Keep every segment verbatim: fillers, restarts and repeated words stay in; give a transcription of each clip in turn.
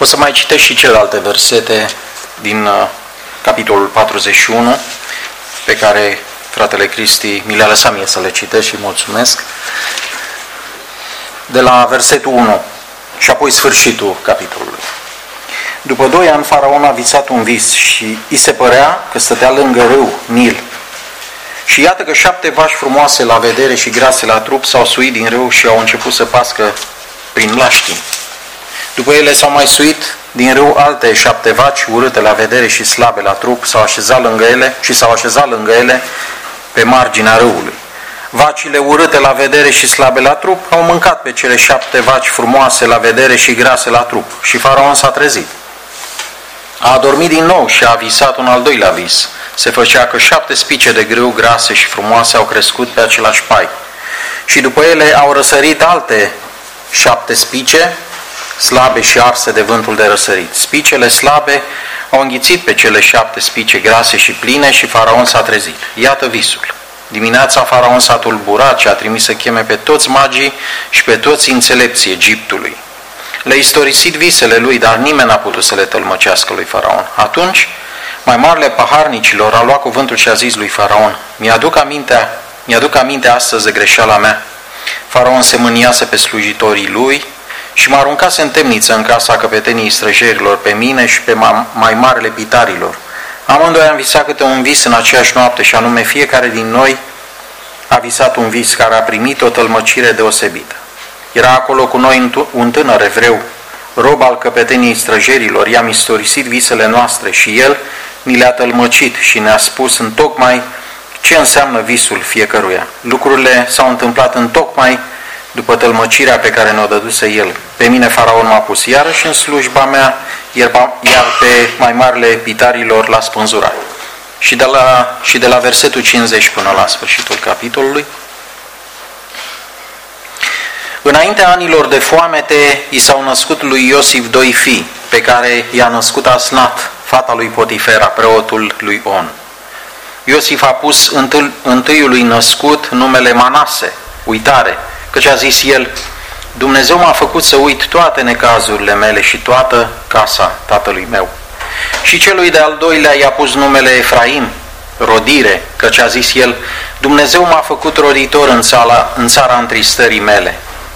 O să mai citesc și celelalte versete din uh, capitolul patruzeci și unu, pe care fratele Cristi mi le-a lăsat mie să le citesc și mulțumesc. De la versetul unu și apoi sfârșitul capitolului. După doi ani, Faraon a visat un vis și îi se părea că stătea lângă râu, Nil. Și iată că șapte vaci frumoase la vedere și grase la trup s-au suit din râu și au început să pască prin mlaștini. După ele s-au mai suit din râu alte șapte vaci urâte la vedere și slabe la trup, s-au așezat lângă ele și s-au așezat lângă ele pe marginea râului. Vacile urâte la vedere și slabe la trup au mâncat pe cele șapte vaci frumoase la vedere și grase la trup și Faraon s-a trezit. A adormit din nou și a visat un al doilea vis. Se făcea că șapte spice de grâu grase și frumoase au crescut pe același pai. Și după ele au răsărit alte șapte spice, slabe și arse de vântul de răsărit. Spicele slabe au înghițit pe cele șapte spice grase și pline și Faraon s-a trezit. Iată visul. Dimineața Faraon s-a tulburat și a trimis să cheme pe toți magii și pe toți înțelepții Egiptului. Le-a istorisit visele lui, dar nimeni n-a putut să le tălmăcească lui Faraon. Atunci, mai marele paharnicilor a luat cuvântul și a zis lui Faraon: Mi-aduc aminte, mi-aduc aminte astăzi de greșeala mea. Faraon se mâniase pe slujitorii lui și mă aruncase în temniță în casa căpetenii străjerilor pe mine și pe mai marele pitarilor. Amândoi am visat câte un vis în aceeași noapte și anume fiecare din noi a visat un vis care a primit o tălmăcire deosebită. Era acolo cu noi un tânăr evreu, rob al căpetenii străjerilor, i-am istorisit visele noastre și el ni le-a tălmăcit și ne-a spus întocmai ce înseamnă visul fiecăruia. Lucrurile s-au întâmplat întocmai după tălmăcirea pe care ne-o dăduse el. Pe mine Faraon m-a pus iarăși în slujba mea, iar pe mai marele pitarilor l-a spânzurat. Și de la, și de la versetul cincizeci până la sfârșitul capitolului. Înaintea anilor de foamete, i s-au născut lui Iosif doi fii, pe care i-a născut Asnat, fata lui Potifera, preotul lui On. Iosif a pus întâiului născut numele Manase, uitare, căci a zis el: Dumnezeu m-a făcut să uit toate necazurile mele și toată casa tatălui meu. Și celui de-al doilea i-a pus numele Efraim, rodire, căci a zis el: Dumnezeu m-a făcut roditor în țara, în țara întristării mele.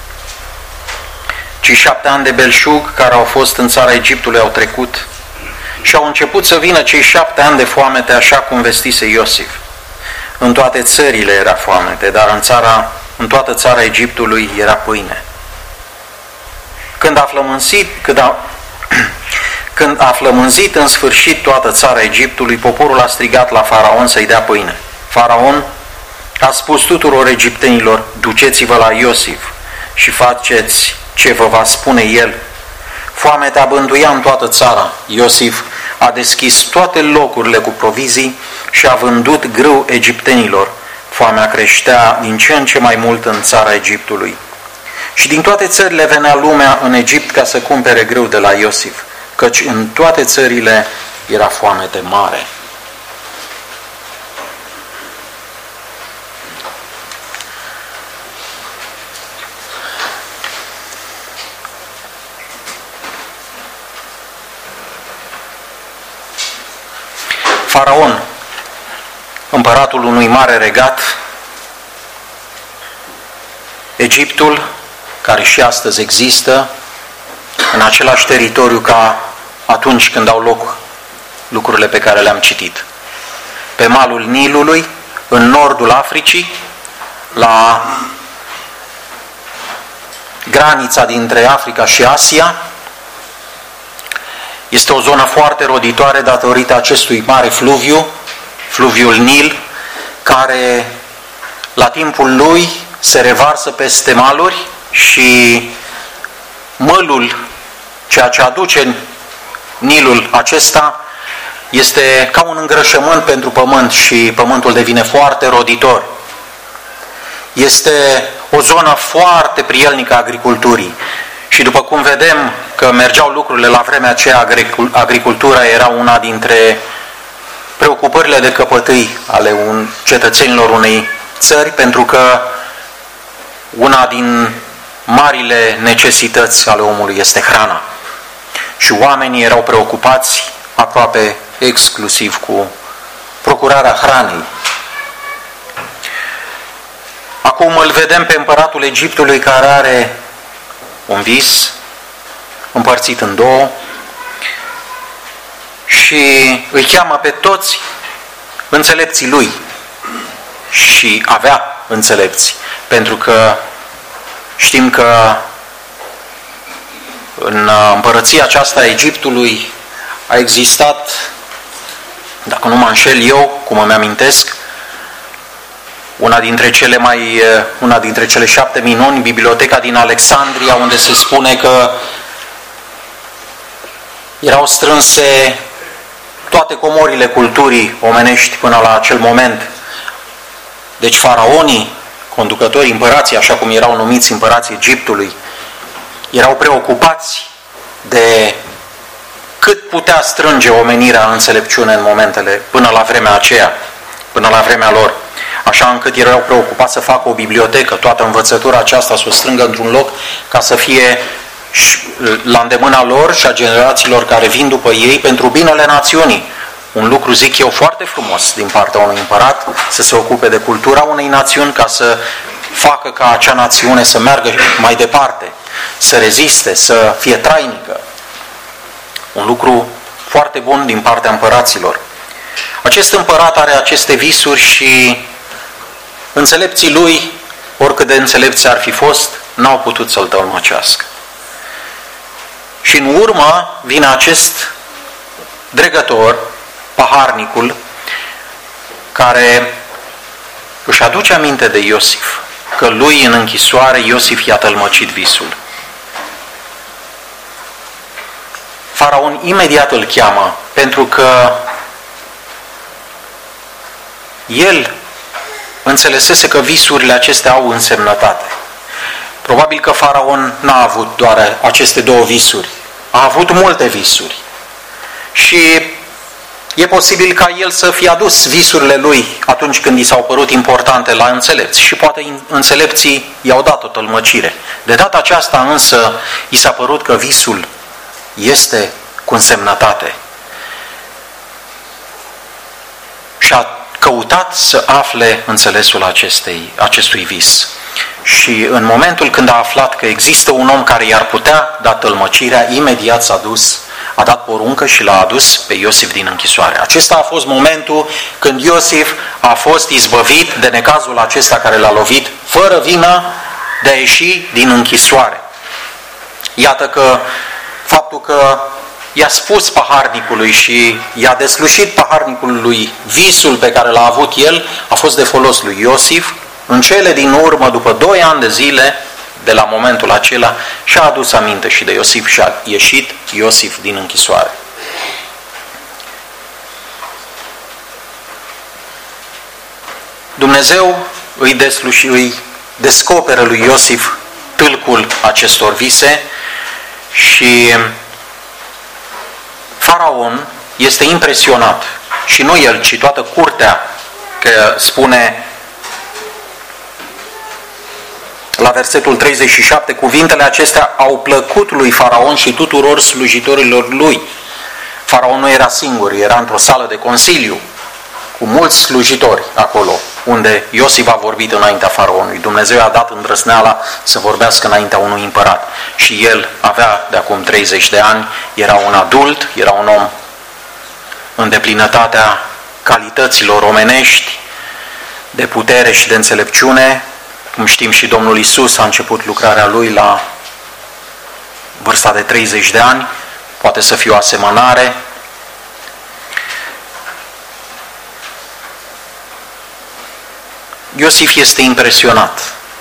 Ci șapte ani de belșug care au fost în țara Egiptului au trecut și au început să vină cei șapte ani de foamete, așa cum vestise Iosif. În toate țările era foamete, dar în, țara, în toată țara Egiptului era pâine. Când a flămânzit, când a, când a flămânzit în sfârșit toată țara Egiptului, poporul a strigat la Faraon să-i dea pâine. Faraon a spus tuturor egiptenilor: duceți-vă la Iosif și faceți ce vă va spune el. Foametea bântuia în toată țara. Iosif a deschis toate locurile cu provizii și a vândut grâu egiptenilor. Foamea creștea din ce în ce mai mult în țara Egiptului. Și din toate țările venea lumea în Egipt ca să cumpere grâu de la Iosif, căci în toate țările era foamete mare. Faraon, împăratul unui mare regat, Egiptul, care și astăzi există, în același teritoriu ca atunci când au loc lucrurile pe care le-am citit. Pe malul Nilului, în nordul Africii, la granița dintre Africa și Asia, este o zonă foarte roditoare datorită acestui mare fluviu, fluviul Nil, care la timpul lui se revarsă peste maluri și mălul, ceea ce aduce Nilul acesta, este ca un îngrășământ pentru pământ și pământul devine foarte roditor. Este o zonă foarte prielnică a agriculturii. Și după cum vedem că mergeau lucrurile la vremea aceea, agricultura era una dintre preocupările de căpătâi ale un, cetățenilor unei țări, pentru că una din marile necesități ale omului este hrana. și oamenii erau preocupați aproape exclusiv cu procurarea hranei. Acum îl vedem pe împăratul Egiptului care are un vis împărțit în două și îi cheamă pe toți înțelepții lui și avea înțelepți, pentru că știm că în împărăția aceasta a Egiptului a existat, dacă nu mă înșel eu, cum îmi amintesc, una dintre cele mai, una dintre cele șapte minuni, biblioteca din Alexandria, unde se spune că erau strânse toate comorile culturii omenești până la acel moment. Deci faraonii, conducătorii, împărații, așa cum erau numiți împărații Egiptului, erau preocupați de cât putea strânge omenirea în înțelepciune în momentele, până la vremea aceea, până la vremea lor. Așa încât erau preocupați să facă o bibliotecă, toată învățătura aceasta să o strângă într-un loc ca să fie la îndemâna lor și a generațiilor care vin după ei pentru binele națiunii. Un lucru, zic eu, foarte frumos din partea unui împărat, să se ocupe de cultura unei națiuni ca să facă ca acea națiune să meargă mai departe, să reziste, să fie trainică. Un lucru foarte bun din partea împăraților. Acest împărat are aceste visuri și înțelepții lui, oricât de înțelepți ar fi fost, n-au putut să-l tălmăcească. Și în urmă vine acest dregător, paharnicul, care își aduce aminte de Iosif, că lui în închisoare Iosif i-a tălmăcit visul. Faraon imediat îl cheamă, pentru că el înțelesese că visurile acestea au însemnătate. Probabil că Faraon n-a avut doar aceste două visuri, a avut multe visuri. Și e posibil ca el să fie adus visurile lui atunci când i s-au părut importante la înțelepți și poate înțelepții i-au dat o tălmăcire. De data aceasta însă i s-a părut că visul este cu însemnătate. Și a căutat să afle înțelesul acestei, acestui vis. Și în momentul când a aflat că există un om care i-ar putea da tălmăcirea, imediat s-a dus, a dat poruncă și l-a adus pe Iosif din închisoare. Acesta a fost momentul când Iosif a fost izbăvit de necazul acesta care l-a lovit, fără vină, de a ieși din închisoare. Iată că faptul că i-a spus paharnicului și i-a deslușit paharnicului visul pe care l-a avut el, a fost de folos lui Iosif. În cele din urmă, după doi ani de zile, de la momentul acela, și-a adus aminte și de Iosif și a ieșit Iosif din închisoare. Dumnezeu îi, desluși, îi descoperă lui Iosif tâlcul acestor vise și Faraon este impresionat, și nu el, ci toată curtea, că spune la versetul treizeci și șapte, cuvintele acestea au plăcut lui Faraon și tuturor slujitorilor lui. Faraon nu era singur, era într-o sală de consiliu, cu mulți slujitori acolo, unde Iosif a vorbit înaintea Faraonului. Dumnezeu a dat îndrăzneala să vorbească înaintea unui împărat. Și el avea de acum treizeci de ani, era un adult, era un om în deplinătatea calităților omenești, de putere și de înțelepciune. Cum știm, și Domnul Iisus a început lucrarea lui la vârsta de treizeci de ani, poate să fie o asemănare. Iosif este impresionat.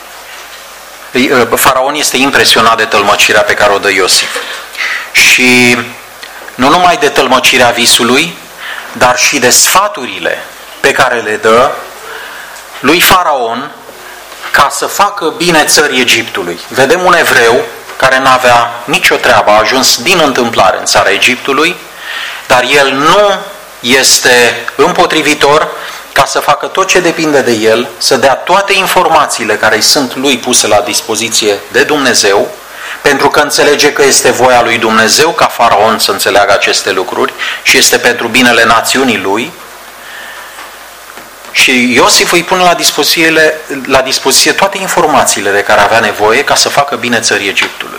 Faraon este impresionat de tălmăcirea pe care o dă Iosif. Și nu numai de tălmăcirea visului, dar și de sfaturile pe care le dă lui Faraon ca să facă bine țării Egiptului. Vedem un evreu care n-avea nicio treabă, a ajuns din întâmplare în țara Egiptului, dar el nu este împotrivitor ca să facă tot ce depinde de el, să dea toate informațiile care îi sunt lui puse la dispoziție de Dumnezeu, pentru că înțelege că este voia lui Dumnezeu ca Faraon să înțeleagă aceste lucruri și este pentru binele națiunii lui. Și Iosif îi pune la dispoziție, la dispoziție toate informațiile de care avea nevoie ca să facă bine țării Egiptului.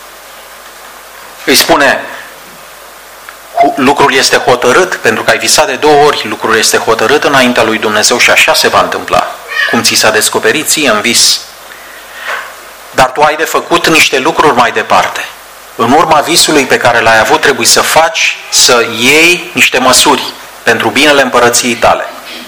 Îi spune, lucrul este hotărât, pentru că ai visat de două ori, lucrul este hotărât înaintea lui Dumnezeu și așa se va întâmpla, cum ți s-a descoperit ție în vis. Dar tu ai de făcut niște lucruri mai departe. În urma visului pe care l-ai avut, trebuie să faci, să iei niște măsuri pentru binele împărăției tale.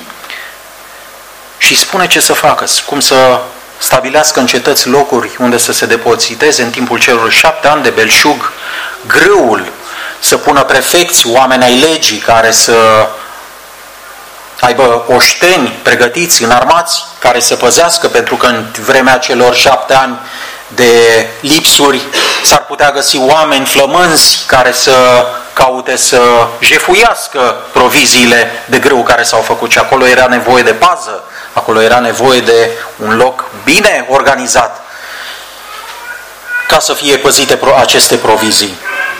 Și spune ce să facă, cum să stabilească în cetăți locuri unde să se depoziteze în timpul celor șapte ani de belșug grâul, să pună prefecți, oameni ai legii care să aibă oșteni pregătiți, înarmați, care să păzească, pentru că în vremea celor șapte ani de lipsuri s-ar putea găsi oameni flămânzi care să caute să jefuiască proviziile de grâu care s-au făcut. Și acolo era nevoie de pază, acolo era nevoie de un loc bine organizat ca să fie păzite aceste provizii.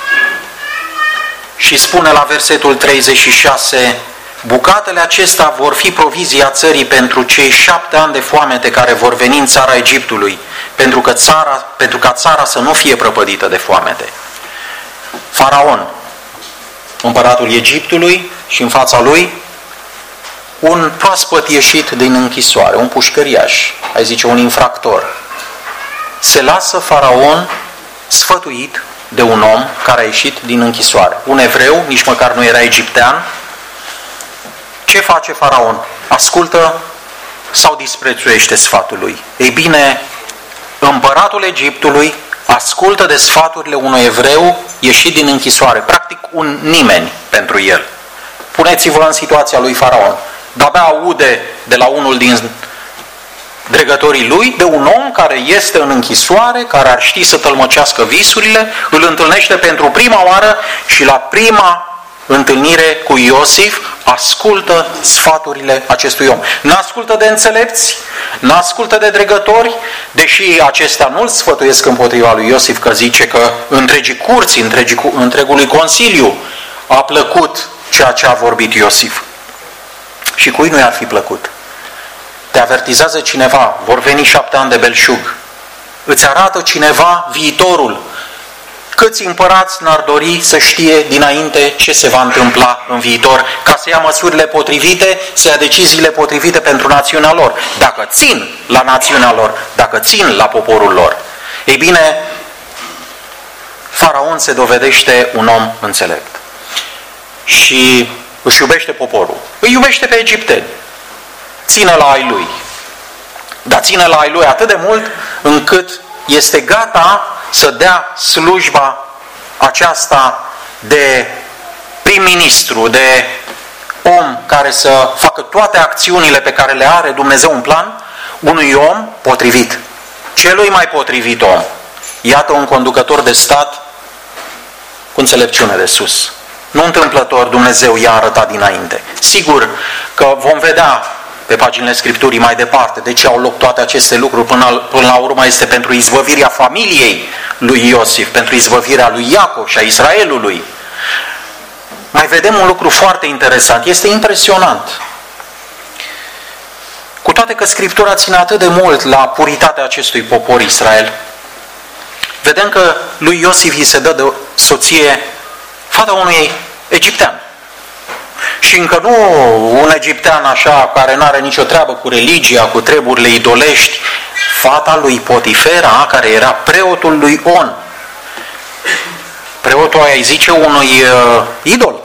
Și spune la versetul treizeci și șase, bucatele acestea vor fi provizia țării pentru cei șapte ani de foamete care vor veni în țara Egiptului, pentru, că țara, pentru ca țara să nu fie prăpădită de foamete. Faraon, împăratul Egiptului, și în fața lui un proaspăt ieșit din închisoare, un pușcăriaș, ai zice un infractor. Se lasă Faraon sfătuit de un om care a ieșit din închisoare. Un evreu, nici măcar nu era egiptean. Ce face Faraon? Ascultă sau disprețuiește sfatul lui? Ei bine, împăratul Egiptului ascultă de sfaturile unui evreu ieșit din închisoare. Practic un nimeni pentru el. Puneți-vă în situația lui Faraon. De-abia aude de la unul din dregătorii lui, de un om care este în închisoare, care ar ști să tălmăcească visurile, îl întâlnește pentru prima oară și la prima întâlnire cu Iosif ascultă sfaturile acestui om. N-ascultă de înțelepți, n-ascultă de dregători, deși acestea nu-l sfătuiesc împotriva lui Iosif, că zice că întregii curți, întregii, întregului consiliu a plăcut ceea ce a vorbit Iosif. Și cui nu i-ar fi plăcut? Te avertizează cineva, vor veni șapte ani de belșug. Îți arată cineva viitorul. Câți împărați n-ar dori să știe dinainte ce se va întâmpla în viitor, ca să ia măsurile potrivite, să ia deciziile potrivite pentru națiunea lor. Dacă țin la națiunea lor, dacă țin la poporul lor. Ei bine, Faraon se dovedește un om înțelept. Și își iubește poporul. Îi iubește pe egipteni. Ține la ai lui. Dar ține la ai lui atât de mult încât este gata să dea slujba aceasta de prim-ministru, de om care să facă toate acțiunile pe care le are Dumnezeu în plan, unui om potrivit. Celui mai potrivit om. Iată un conducător de stat cu înțelepciune de sus. Nu întâmplător Dumnezeu i-a arătat dinainte. Sigur că vom vedea pe paginile Scripturii mai departe de ce au loc toate aceste lucruri, până, până la urmă este pentru izbăvirea familiei lui Iosif, pentru izbăvirea lui Iacov și a Israelului. Mai vedem un lucru foarte interesant, este impresionant. Cu toate că Scriptura ține atât de mult la puritatea acestui popor Israel, vedem că lui Iosif îi se dă de soție fata unui egiptean. Și încă nu un egiptean așa care nu are nicio treabă cu religia, cu treburile idolești, fata lui Potifera, care era preotul lui On. Preotul aia îi zice unui uh, idol.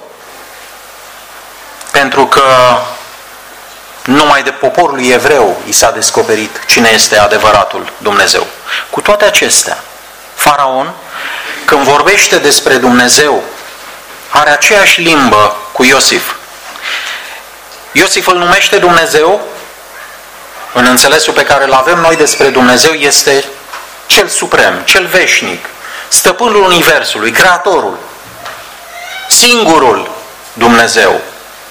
Pentru că numai de poporul evreu i s-a descoperit cine este adevăratul Dumnezeu. Cu toate acestea, Faraon, când vorbește despre Dumnezeu, are aceeași limbă cu Iosif. Iosif îl numește Dumnezeu, în înțelesul pe care îl avem noi despre Dumnezeu, este cel suprem, cel veșnic, stăpânul universului, creatorul, singurul Dumnezeu.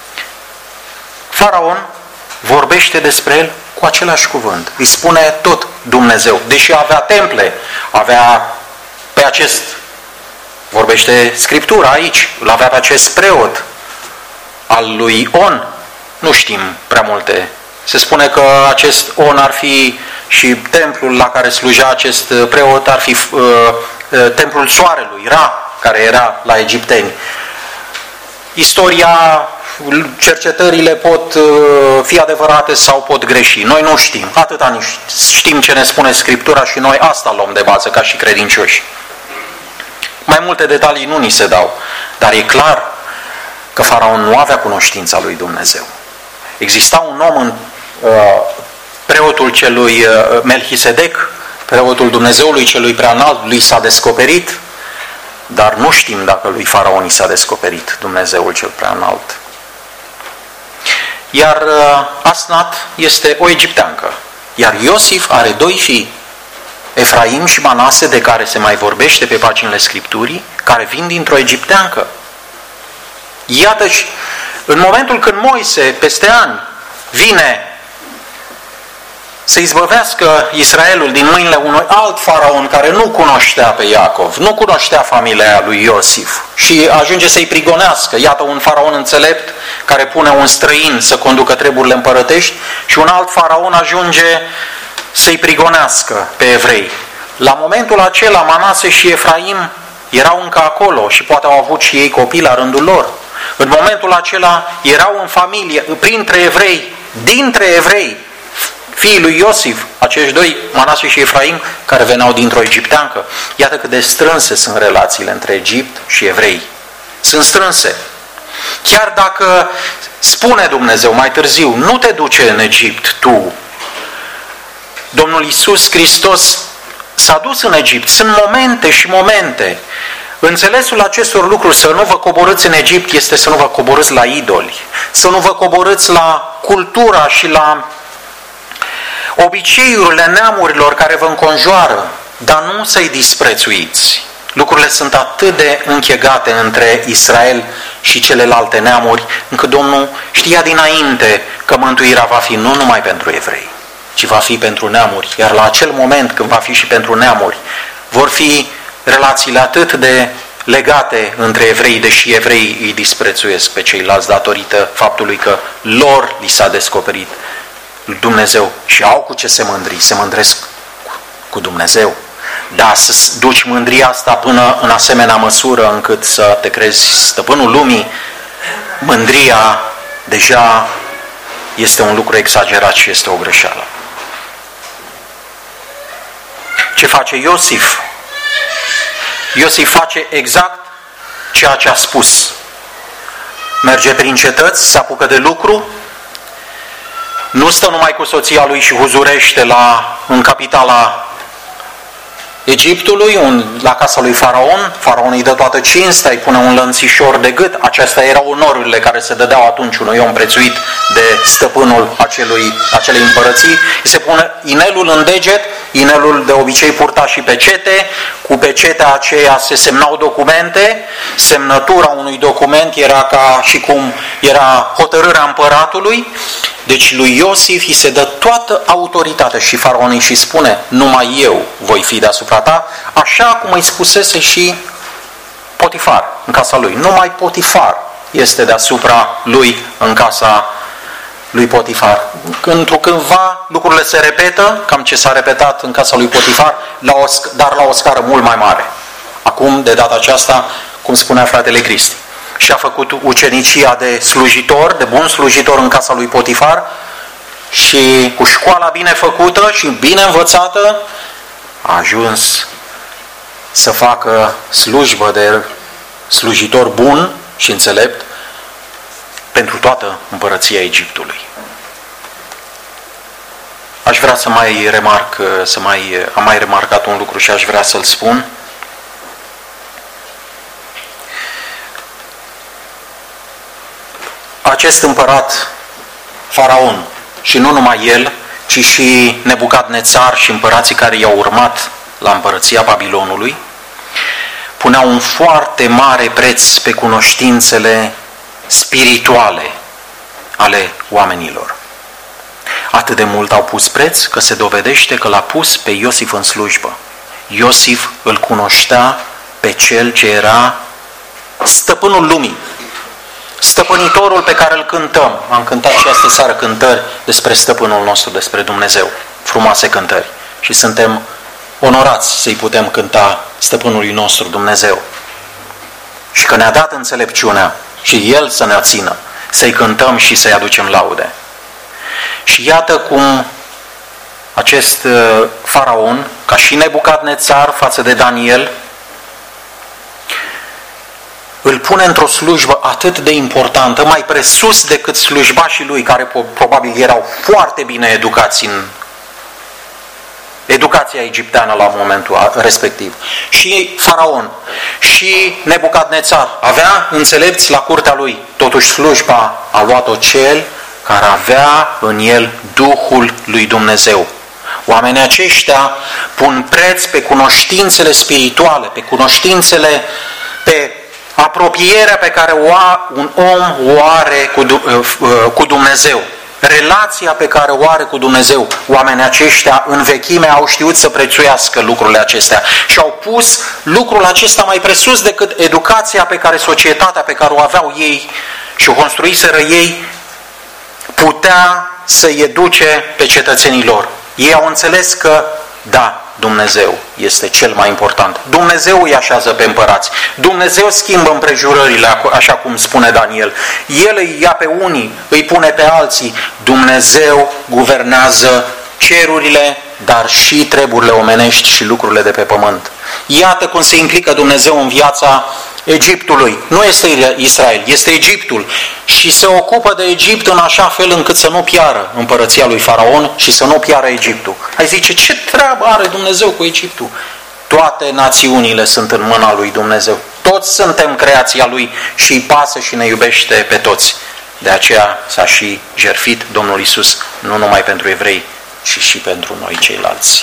Faraon vorbește despre el cu același cuvânt. Îi spune tot Dumnezeu. Deși avea temple, avea Păi acest, vorbește Scriptura aici, îl avea pe acest preot al lui On. Nu știm prea multe. Se spune că acest On ar fi și templul la care slujea acest preot ar fi uh, uh, templul soarelui, Ra, care era la egipteni. Istoria, cercetările pot uh, fi adevărate sau pot greși. Noi nu știm. Atâta știm ce ne spune Scriptura și noi asta luăm de bază ca și credincioși. Mai multe detalii nu ni se dau, dar e clar că Faraon nu avea cunoștința lui Dumnezeu. Exista un om în uh, preotul celui uh, Melchisedec, preotul Dumnezeului celui preanalt, lui s-a descoperit, dar nu știm dacă lui Faraon i s-a descoperit Dumnezeul cel preanalt. Iar uh, Asnat este o egipteancă, iar Iosif are doi fii, Efraim și Manase, de care se mai vorbește pe paginile Scripturii, care vin dintr-o egipteancă. Iată, în momentul când Moise, peste ani, vine să izbăvească Israelul din mâinile unui alt faraon care nu cunoștea pe Iacov, nu cunoștea familia lui Iosif și ajunge să-i prigonească. Iată un faraon înțelept care pune un străin să conducă treburile împărătești și un alt faraon ajunge să-i prigonească pe evrei. La momentul acela, Manase și Efraim erau încă acolo și poate au avut și ei copii la rândul lor. În momentul acela erau în familie, printre evrei, dintre evrei, fiii lui Iosif, acești doi, Manase și Efraim, care veneau dintr-o egipteancă. Iată cât de strânse sunt relațiile între Egipt și evrei. Sunt strânse. Chiar dacă spune Dumnezeu mai târziu, nu te duce în Egipt tu, Domnul Iisus Hristos s-a dus în Egipt. Sunt momente și momente. Înțelesul acestor lucruri, să nu vă coborâți în Egipt, este să nu vă coborâți la idoli, să nu vă coborâți la cultura și la obiceiurile neamurilor care vă înconjoară, dar nu să-i disprețuiți. Lucrurile sunt atât de închegate între Israel și celelalte neamuri, încât Domnul știa dinainte că mântuirea va fi nu numai pentru evrei, ci va fi pentru neamuri. Iar la acel moment, când va fi și pentru neamuri, vor fi relațiile atât de legate între evrei, deși evreii îi disprețuiesc pe ceilalți datorită faptului că lor li s-a descoperit Dumnezeu și au cu ce se mândri, se mândresc cu Dumnezeu. Dar să duci mândria asta până în asemenea măsură încât să te crezi stăpânul lumii, mândria deja este un lucru exagerat și este o greșeală. Ce face Iosif? Iosif face exact ceea ce a spus. Merge prin cetăți, se apucă de lucru, nu stă numai cu soția lui și huzurește la, în capitala Egiptului, un, la casa lui Faraon. Faraon îi dă toată cinstea, îi pune un lănțișor de gât. Acestea erau onorurile care se dădeau atunci unui om prețuit de stăpânul acelui, acelei împărății. Îi se pune inelul în deget, inelul de obicei purta și pecete, cu pecetea aceea se semnau documente, semnătura unui document era ca și cum era hotărârea împăratului. Deci lui Iosif îi se dă toată autoritatea și Faraon îi și spune, numai eu voi fi deasupra ta, așa cum îi spusese și Potifar în casa lui. Numai Potifar este deasupra lui în casa lui Potifar. Întrucândva lucrurile se repetă, cam ce s-a repetat în casa lui Potifar, la o, dar la o scară mult mai mare. Acum, de data aceasta, cum spunea fratele Cristi, și a făcut ucenicia de slujitor, de bun slujitor în casa lui Potifar și cu școala bine făcută și bine învățată a ajuns să facă slujbă de slujitor bun și înțelept pentru toată împărăția Egiptului. Aș vrea să mai remarc, să mai, am mai remarcat un lucru și aș vrea să-l spun. Acest împărat, Faraon, și nu numai el, ci și Nebucadnețar și împărații care i-au urmat la împărăția Babilonului, puneau un foarte mare preț pe cunoștințele spirituale ale oamenilor. Atât de mult au pus preț că se dovedește că l-a pus pe Iosif în slujbă. Iosif îl cunoștea pe cel ce era stăpânul lumii, stăpânitorul pe care îl cântăm. Am cântat și astă seară cântări despre stăpânul nostru, despre Dumnezeu, frumoase cântări. Și suntem onorați să-i putem cânta stăpânului nostru Dumnezeu. Și că ne-a dat înțelepciunea și El să ne țină, să-i cântăm și să-i aducem laude. Și iată cum acest faraon, ca și Nebucadnețar față de Daniel, îl pune într-o slujbă atât de importantă, mai presus decât slujbașii lui, care probabil erau foarte bine educați în educația egipteană la momentul respectiv. Și faraon, și Nebucadnețar avea înțelepți la curtea lui. Totuși slujba a luat-o cel care avea în el Duhul lui Dumnezeu. Oamenii aceștia pun preț pe cunoștințele spirituale, pe cunoștințele, pe apropierea pe care un om o are cu Dumnezeu. Relația pe care o are cu Dumnezeu. Oamenii aceștia în vechime au știut să prețuiască lucrurile acestea și au pus lucrul acesta mai presus decât educația pe care societatea pe care o aveau ei și o construiseră ei putea să-i educe pe cetățenii lor. Ei au înțeles că da, Dumnezeu este cel mai important. Dumnezeu îi așează pe împărați. Dumnezeu schimbă împrejurările, așa cum spune Daniel. El îi ia pe unii, îi pune pe alții. Dumnezeu guvernează cerurile, dar și treburile omenești și lucrurile de pe pământ. Iată cum se implică Dumnezeu în viața Egiptului. Nu este Israel, este Egiptul. Și se ocupă de Egipt în așa fel încât să nu piară împărăția lui Faraon și să nu piară Egiptul. Ai zice, ce treabă are Dumnezeu cu Egiptul? Toate națiunile sunt în mâna lui Dumnezeu. Toți suntem creația lui și îi pasă și ne iubește pe toți. De aceea s-a și jertfit Domnul Iisus, nu numai pentru evrei, ci și pentru noi ceilalți.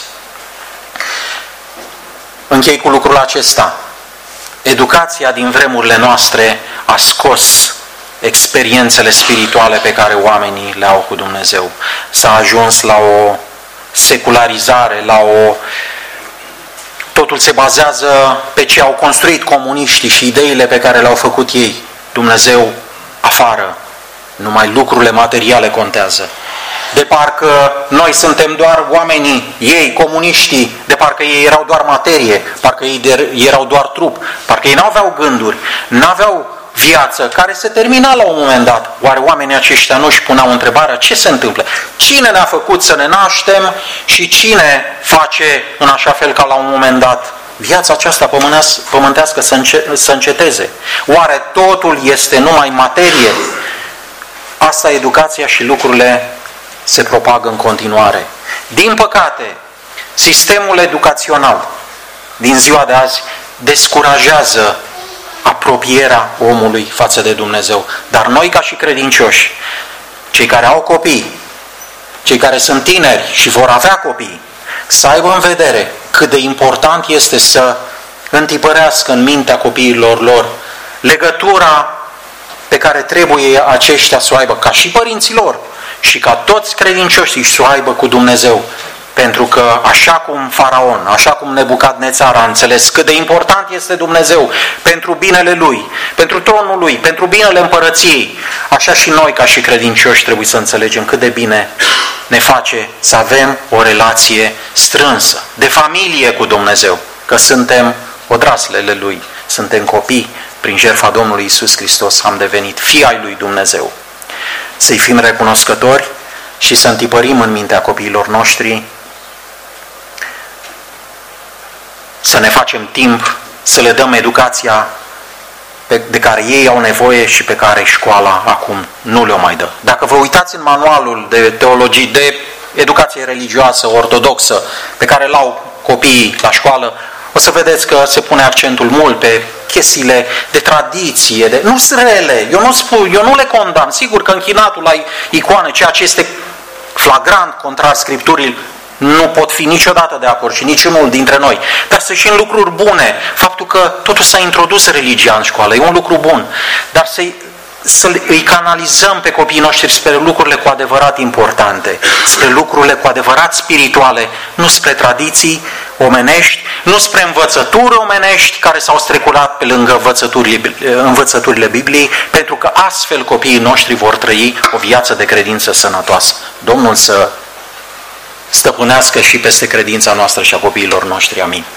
Închei cu lucrul acesta. Educația din vremurile noastre a scos experiențele spirituale pe care oamenii le au cu Dumnezeu. S-a ajuns la o secularizare, la o... Totul se bazează pe ce au construit comuniștii și ideile pe care le-au făcut ei. Dumnezeu afară. Numai lucrurile materiale contează. De parcă noi suntem doar oamenii, ei, comuniștii, de parcă ei erau doar materie, parcă ei erau doar trup, parcă ei n-aveau gânduri, n-aveau viață, care se termina la un moment dat. Oare oamenii aceștia nu își puneau întrebarea ce se întâmplă? Cine ne-a făcut să ne naștem și cine face în așa fel ca la un moment dat viața aceasta pământească să, înce- să înceteze? Oare totul este numai materie? Asta e educația și lucrurile se propagă în continuare. Din păcate, sistemul educațional din ziua de azi descurajează apropierea omului față de Dumnezeu. Dar noi ca și credincioși, cei care au copii, cei care sunt tineri și vor avea copii, să aibă în vedere cât de important este să întipărească în mintea copiilor lor legătura pe care trebuie aceștia să o aibă, ca și părinților, și ca toți credincioșii să o aibă cu Dumnezeu. Pentru că așa cum Faraon, așa cum Nebucadnețar a înțeles cât de important este Dumnezeu pentru binele lui, pentru tronul lui, pentru binele împărăției, așa și noi ca și credincioși trebuie să înțelegem cât de bine ne face să avem o relație strânsă, de familie cu Dumnezeu, că suntem odraslele lui, suntem copii, prin jertfa Domnului Iisus Hristos am devenit fii ai lui Dumnezeu. Să-i fim recunoscători și să întipărim în mintea copiilor noștri, să ne facem timp, să le dăm educația de care ei au nevoie și pe care școala acum nu le-o mai dă. Dacă vă uitați în manualul de teologie, de educație religioasă ortodoxă pe care l-au copiii la școală, o să vedeți că se pune accentul mult pe chestiile de tradiție, de... nu sunt rele, eu nu, spun, eu nu le condamn. Sigur că închinatul la icoane, ceea ce este flagrant contrar Scripturii, nu pot fi niciodată de acord și niciunul dintre noi. Dar să și în lucruri bune. Faptul că totuși s-a introdus religia în școală, e un lucru bun. Dar să să îi canalizăm pe copiii noștri spre lucrurile cu adevărat importante, spre lucrurile cu adevărat spirituale, nu spre tradiții, omenești, nu spre învățături omenești care s-au strecurat pe lângă învățăturile, învățăturile Bibliei, pentru că astfel copiii noștri vor trăi o viață de credință sănătoasă. Domnul să stăpânească și peste credința noastră și a copiilor noștri. Amin.